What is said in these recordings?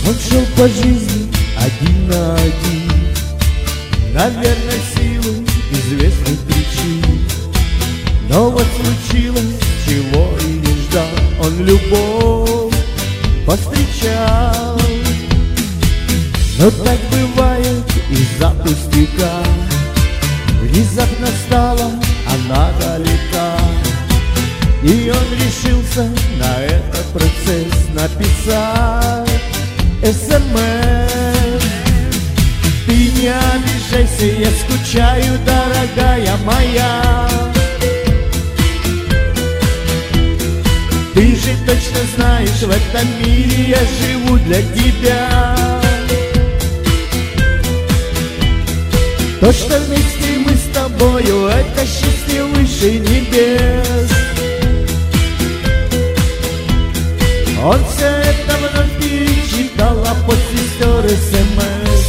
Он шел по жизни один на один, наверное, силу известных причин. Но вот случилось, чего и не ждал. Он любовь повстречал. Но так бывает из-за пустяка. Внезапно стала она далека, и он решился на этот процесс написать СМС. Ты не обижайся, я скучаю, дорогая моя. Ты же точно знаешь, в этом мире я живу для тебя. То, что вместе мы с тобою, это счастье выше небес. Он все это вновь перечитал, а после стер СМС.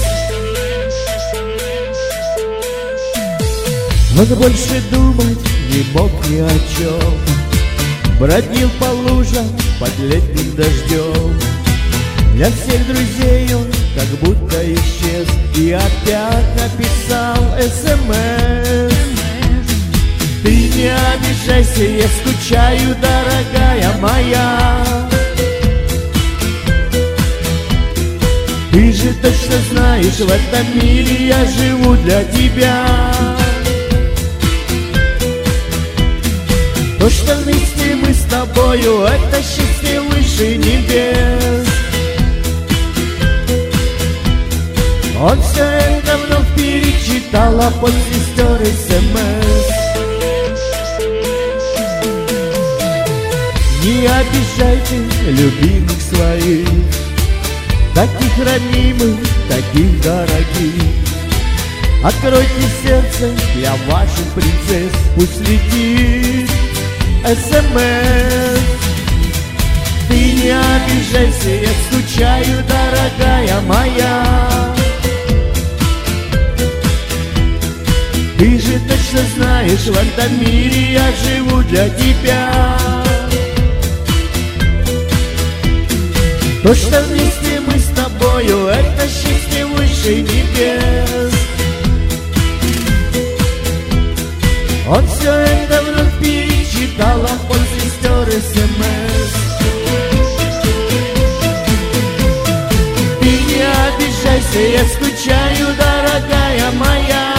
Он больше думать не мог ни о чем, бродил по лужам под летним дождем. Для всех друзей он как будто исчез и опять написал СМС. Ты не обижайся, я скучаю, дорогая моя. Ты же точно знаешь, в этом мире я живу для тебя. То, что вместе мы с тобою, это счастье выше небес. Он все это вновь перечитал, а после стер СМС. Не обижайте любимых своих, таких родимых, таких дорогих. Откройте сердце для ваших принцесс, пусть летит СМС. Ты не обижайся, я скучаю, дорогая моя. Ты же точно знаешь, в этом мире я живу для тебя. То, что вместе мы с тобою, это счастье выше небес. Он все это вновь перечитал, а после стер СМС. Ты не обижайся, я скучаю, дорогая моя.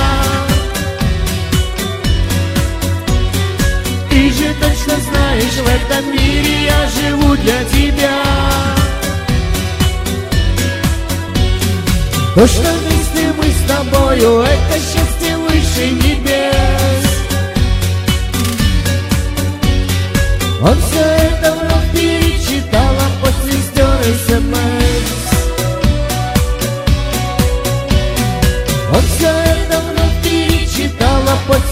Ты же точно знаешь, в этом мире я живу для тебя. То, что вместе мы с тобою, это счастье выше небес. Он все это вновь перечитал, а после стер СМС. Он все это вновь перечитал, а после